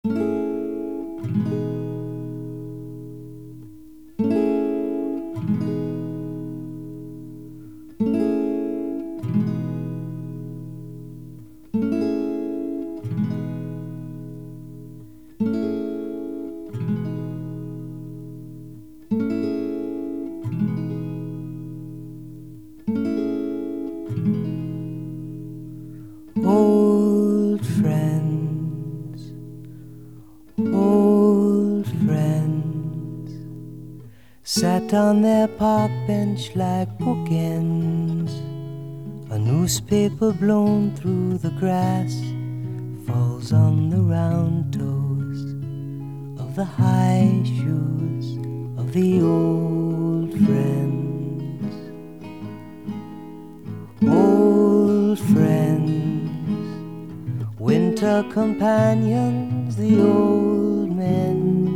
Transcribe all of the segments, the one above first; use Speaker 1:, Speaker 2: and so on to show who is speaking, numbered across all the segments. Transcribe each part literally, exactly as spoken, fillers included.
Speaker 1: Old friends, old friends, sat on their park bench like bookends. A newspaper blown through the grass falls on the round toes of the high shoes of the old friends. Old friends, winter companions, the old men,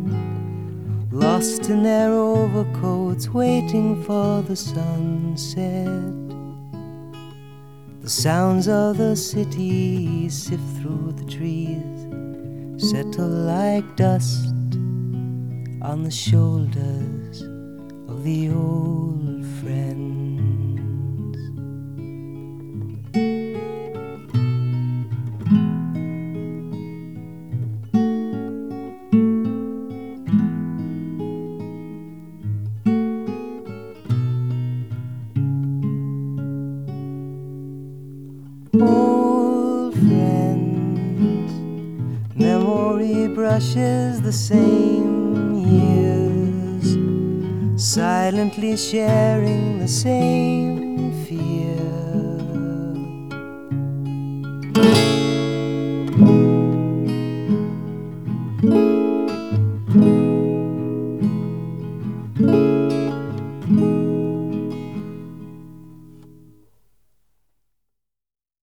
Speaker 1: lost in their overcoats, waiting for the sunset. The sounds of the city sift through the trees, settle like dust on the shoulders of the old friends. Old friends, memory brushes the same years, silently sharing the same fear.